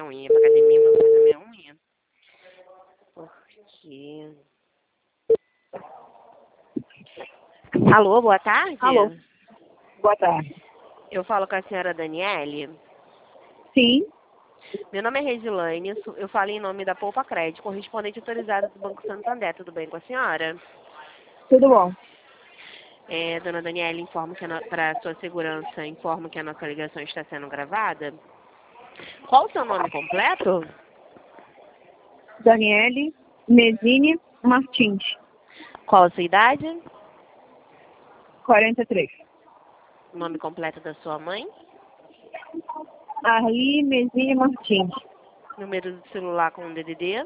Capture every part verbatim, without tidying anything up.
minha unha. Pra academia, vou fazer minha unha. Porque... Alô, boa tarde? Alô, boa tarde. Eu falo com a senhora Daniele. Sim, Meu nome é Resilane, eu sou- eu falo em nome da Poupa Crédito, correspondente autorizado do Banco Santander. Tudo bem com a senhora? tudo bom. É, dona Daniele, informo que para sua segurança, informo que a nossa ligação está sendo gravada. Qual o seu nome completo? Daniele Mesini Martins, Qual a sua idade? quarenta e três. O nome completo da sua mãe? Arli Mesini Martins, Número do celular com o D D D?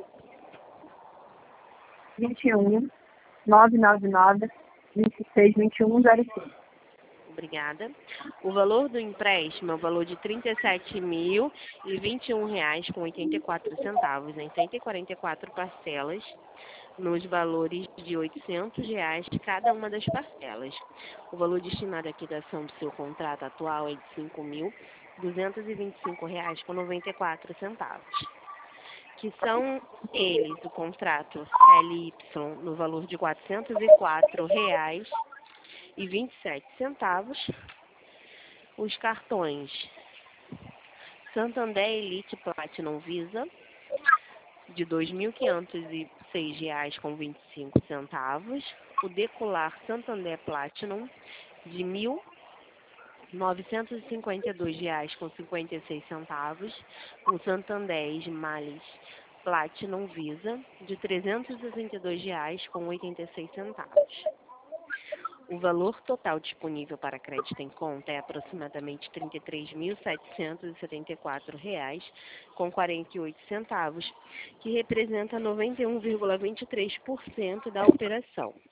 vinte e um, nove nove nove, vinte e seis, vinte e um, zero cinco. Obrigada. O valor do empréstimo é o valor de trinta e sete mil e vinte e um reais com oitenta e quatro centavos em cento e quarenta e quatro parcelas, nos valores de oitocentos reais cada uma das parcelas. O valor destinado à quitação do seu contrato atual é de cinco mil duzentos e vinte e cinco reais com noventa e quatro centavos, que são eles o contrato L Y no valor de quatrocentos e quatro reais e vinte e sete centavos, os cartões Santander Elite Platinum Visa de dois mil quinhentos e seis reais com vinte e cinco centavos, o Decolar Santander Platinum de mil novecentos e cinquenta e dois reais com cinquenta e seis centavos, o Santander Smiles Platinum Visa de trezentos e sessenta e dois reais com oitenta e seis centavos. O valor total disponível para crédito em conta é aproximadamente trinta e três mil setecentos e setenta e quatro reais com quarenta e oito centavos, que representa noventa e um vírgula vinte e três por cento da operação.